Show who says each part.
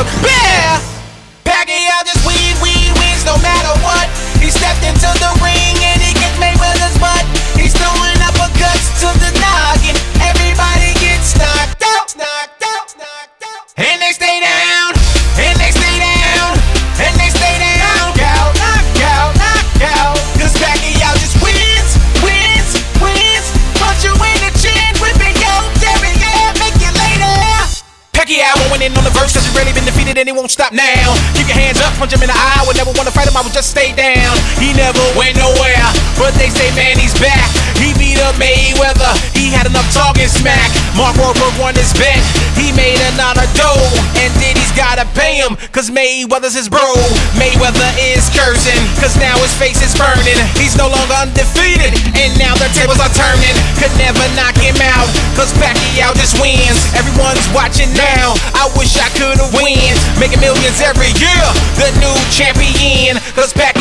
Speaker 1: the bear. Pacquiao just wins no matter what. He stepped into the ring and he kicked Mayweather's butt. He's throwing uppercuts to the noggin. Everybody gets knocked out, knocked out, knocked out. And they stay down, and they stay down, and they stay down. Knockout, knockout, knockout. Cause Pacquiao just wins, wins, wins. Punch you in the chin, whip it, yo, Derrick, yeah, make you lay there. Pacquiao went in on the verse cause he really been defeated and he won't stop now. Keep your hands up, punch him in the eye. Would never wanna fight him, I would just stay down. He never went nowhere, but they say man he's back. He beat up Mayweather, he had enough talking smack. Mark Wahlberg won his bet, he made a lot of dough. And Diddy's gotta pay him, cause Mayweather's his bro. Mayweather is cursing, cause now his face is burning. He's no longer undefeated, and now the tables are turning. Could never knock him out, cause Pacquiao just wins. Everyone's watching now, I wish I could've win. Making millions every year, the new champion. Cause